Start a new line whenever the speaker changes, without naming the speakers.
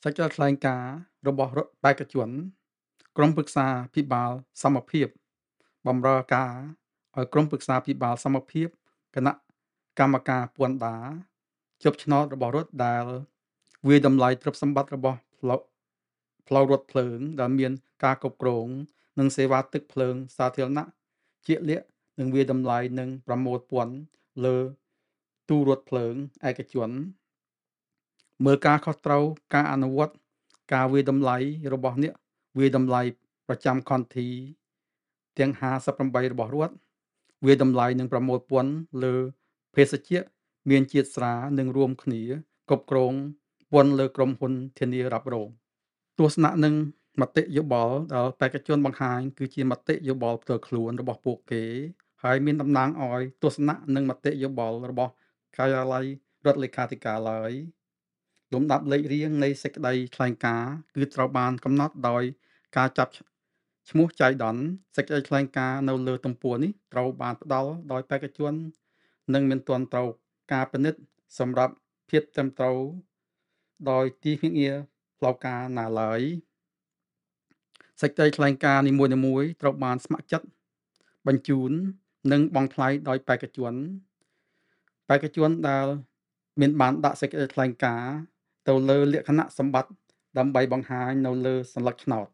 សេចក្តីថ្លែងការណ៍របស់រដ្ឋបេក្ខជនក្រុមប្រឹក្សាភិបាលសមភាពបម្រើការឲ្យក្រុមប្រឹក្សាភិបាលសមភាពគណៈកម្មការពន្ធដារជាប់ឆ្នោតរបស់រដ្ឋដែលវាយតម្លៃទ្រព្យសម្បត្តិរបស់ផ្លូវរថភ្លើងដែលមានការគ្រប់គ្រងនិងសេវាទឹកភ្លើងសាធារណៈជាក់លាក់និងវាយតម្លៃនឹងប្រមូលពន្ធលើទូរថភ្លើងឯកជនមើលការខុសត្រូវការអនុវត្តការវាយតម្លៃរបស់អ្នកវាយតម្លៃប្រចាំខន្ធីទាំង58របស់រដ្ឋវាយតម្លៃនិងប្រមូលពន្ធលើភេសជ្ជៈមានជាតិស្រានិងរួមគ្នាគ្រប់គ្រងពន្ធលើក្រុមហ៊ុនធានារ៉ាប់រងទស្សនៈនិងមតិយោបល់ដែលបេក្ខជនបង្ហាញគឺជាមតិយោបល់ផ្ទាល់ខ្លួនរបស់ពួកគេហើយមានតំណាងឲ្យទស្សនៈនិងមតិយោបល់របស់ការិយាល័យរដ្ឋលេខាធិការឡើយលំដាប់លេខរៀងនៃសេចក្តីថ្លែងការណ៍គឺត្រូវបានកំណត់ដោយការចាប់ឈ្មោះចៃដន្យសេចក្តីថ្លែងការណ៍នៅលើទំព័រនេះត្រូវបានផ្ដល់ដោយបេក្ខជននិងមិនទាន់ត្រូវការពិនិត្យសម្រាប់ភាពត្រឹមត្រូវដោយទីភ្នាក់ងារផ្លូវការណាឡើយសេចក្តីថ្លែងការណ៍នីមួយៗត្រូវបានស្ម័គ្រចិត្តបញ្ជូននិងបង់ថ្លៃដោយបេក្ខជនដែលមានបានដាក់សេចក្តីថ្លែងការណ៍ទៅលើលក្ខណៈសម្បត្តិដើម្បីបង្ហាញនៅលើសន្លឹកឆ្នោត